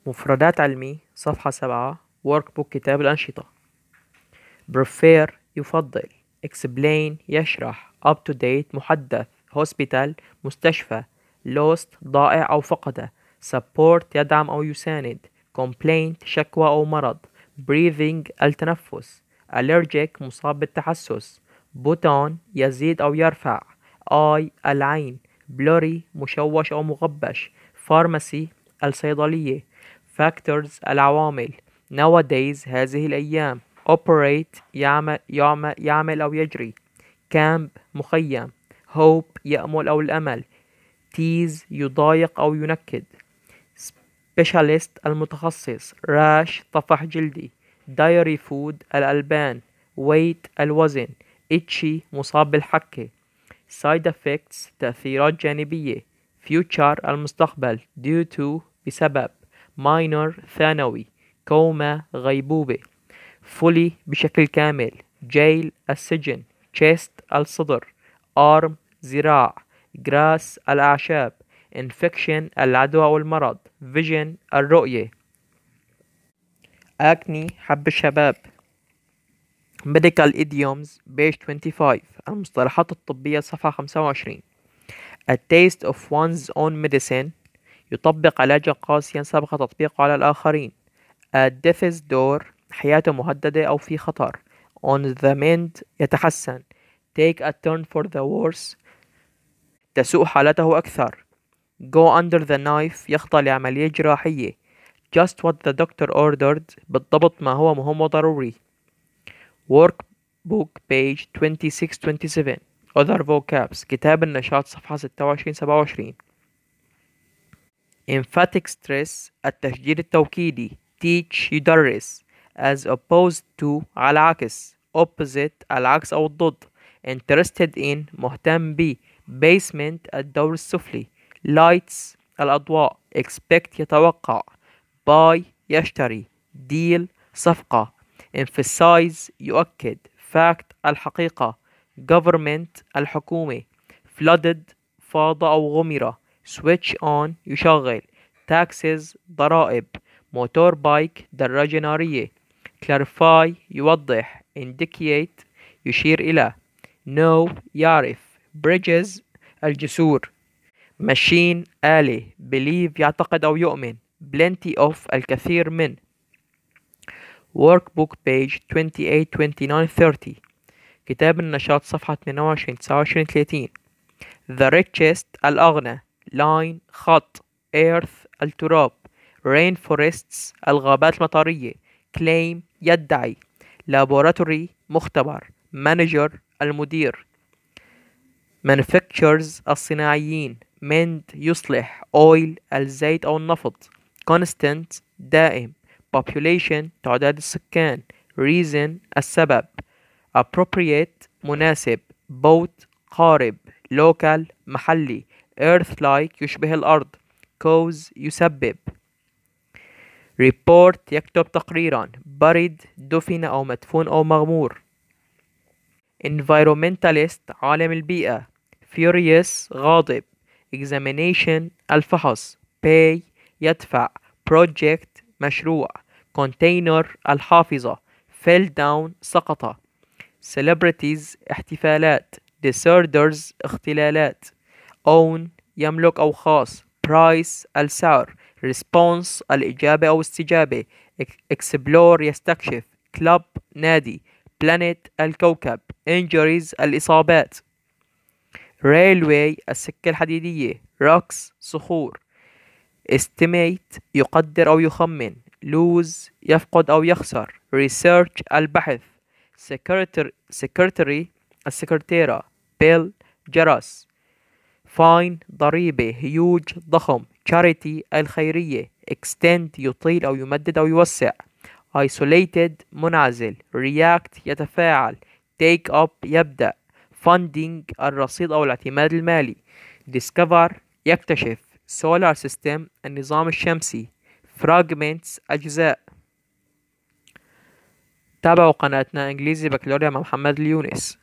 مفردات علمي صفحة 7 workbook كتاب الأنشطة. prefer يفضل. explain يشرح. up to date محدث. hospital مستشفى. lost ضائع أو فقد. support يدعم أو يساند. complaint شكوى أو مرض. breathing التنفس. allergic مصاب بالتحسس. button يزيد أو يرفع. eye العين. blurry مشوش أو مغبش. pharmacy الصيدلية. factors العوامل. nowadays هذه الأيام. operate يعمل أو يجري. camp مخيم. hope يأمل أو الأمل. tease يضايق أو ينكد. specialist المتخصص. rash طفح جلدي. diary food الألبان. weight الوزن. itchy مصاب بالحكة. side effects تأثيرات جانبية. future المستقبل. due to بسبب. minor ثانوي. coma غيبوبة. fully بشكل كامل. jail السجن. chest الصدر. arm ذراع. grass الأعشاب. infection العدوى أو المرض. vision الرؤية. acne حب الشباب. medical idioms page 25 المصطلحات الطبية صفحة 25. a taste of one's own medicine يطبق علاجا قاسيا سبق تطبيقه على الآخرين. a death's door حياته مهددة أو في خطر. on the mend يتحسن. take a turn for the worse تسوء حالته أكثر. go under the knife يخضع لعملية جراحية. just what the doctor ordered بالضبط ما هو مهم وضروري. workbook page 26-27 other vocabs كتاب النشاط صفحة 26-27. emphatic stress التشديد التوكيدي. teach يدرس. as opposed to على عكس. opposite العكس أو الضد. interested in مهتم ب. basement الدور السفلي. lights الأضواء. expect يتوقع. buy يشتري. deal صفقة. emphasize يؤكد. fact الحقيقة. government الحكومة. flooded فاض أو غمر. switch on يشغل. taxes ضرائب. موتور بايك دراجة نارية. clarify يوضح. indicate يشير إلى. know يعرف. bridges الجسور. machine آلة. believe يعتقد أو يؤمن. plenty of الكثير من. workbook page 28 29 30 كتاب النشاط صفحة 22 29 30. the richest الأغنى. line خط. earth التراب. rainforests الغابات المطرية. claim يدعي. laboratory مختبر. manager المدير. manufacturers الصناعيين. mend يصلح. oil الزيت أو النفط. constant دائم. population تعداد السكان. reason السبب. appropriate مناسب. boat قارب. local محلي. earth-like يشبه الأرض. cause يسبب. report يكتب تقريرا. buried دفن أو مدفون أو مغمور. environmentalist عالم البيئة. furious غاضب. examination الفحص. pay يدفع. project مشروع. container الحافظة. fell down سقط. celebrities احتفالات. disorders اختلالات. own يملك أو خاص. price السعر. response الإجابة أو استجابة. explore يستكشف. club نادي. planet الكوكب. injuries الإصابات. railway السكة الحديدية. rocks صخور. estimate يقدر أو يخمن. lose يفقد أو يخسر. research البحث. secretary السكرتيرة. bell جرس. fine ضريبة. huge ضخم. charity الخيرية. extend يطيل أو يمدد أو يوسع. isolated منعزل. react يتفاعل. take up يبدأ. funding الرصيد أو الاعتماد المالي. discover يكتشف. solar system النظام الشمسي. fragments أجزاء. تابعوا قناتنا إنجليزي بكالوريا مع محمد اليونس.